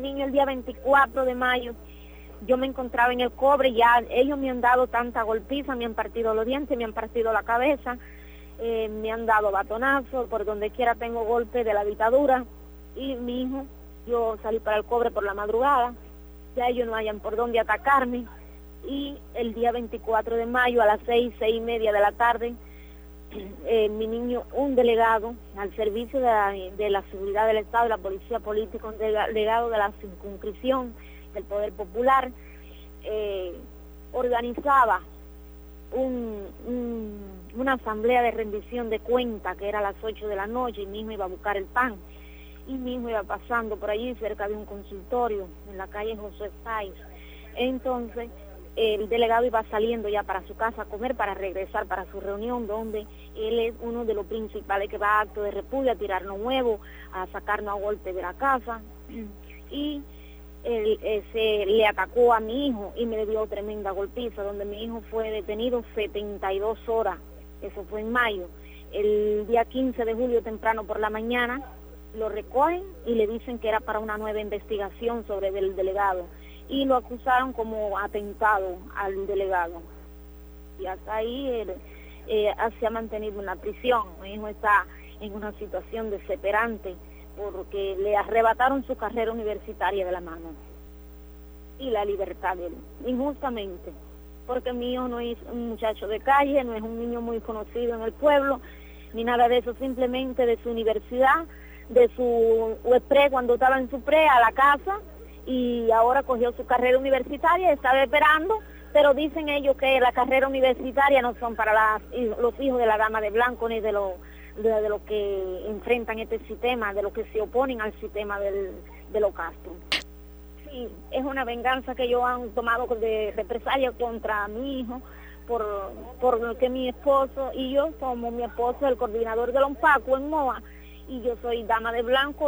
niño el día 24 de mayo. Yo me encontraba en el Cobre, ya ellos me han dado tanta golpiza, me han partido los dientes, me han partido la cabeza, me han dado batonazos, por donde quiera tengo golpes de la dictadura. Y mi hijo, yo salí para el Cobre por la madrugada, ya ellos no hayan por dónde atacarme. Y el día 24 de mayo a las 6:30 de la tarde, mi niño, un delegado al servicio de la seguridad del Estado y la policía política, un delegado de la circunscripción del Poder Popular, organizaba una asamblea de rendición de cuentas que era a las 8 de la noche, y mi hijo iba a buscar el pan, y mi hijo iba pasando por allí cerca de un consultorio en la calle José Páez. Entonces el delegado iba saliendo ya para su casa a comer, para regresar para su reunión, donde él es uno de los principales que va a acto de repudio, a tirarnos huevos, a sacarnos a golpe de la casa, y él se le atacó a mi hijo y me dio tremenda golpiza, donde mi hijo fue detenido 72 horas, eso fue en mayo. El día 15 de julio temprano por la mañana lo recogen y le dicen que era para una nueva investigación sobre el delegado, y lo acusaron como atentado al delegado. Y hasta ahí se ha mantenido en la prisión. Mi hijo está en una situación desesperante porque le arrebataron su carrera universitaria de la mano y la libertad de él, injustamente, porque mi hijo no es un muchacho de calle, no es un niño muy conocido en el pueblo, ni nada de eso, simplemente de su universidad, de su pre, cuando estaba en su pre, a la casa, y ahora cogió su carrera universitaria, estaba esperando, pero dicen ellos que la carrera universitaria no son para los hijos de la dama de blanco, ni de los que enfrentan este sistema, de los que se oponen al sistema de los Castro. Sí, es una venganza que ellos han tomado de represalia contra mi hijo, por que mi esposo y yo somos, mi esposo el coordinador del ONPACO en MOA, y yo soy dama de blanco.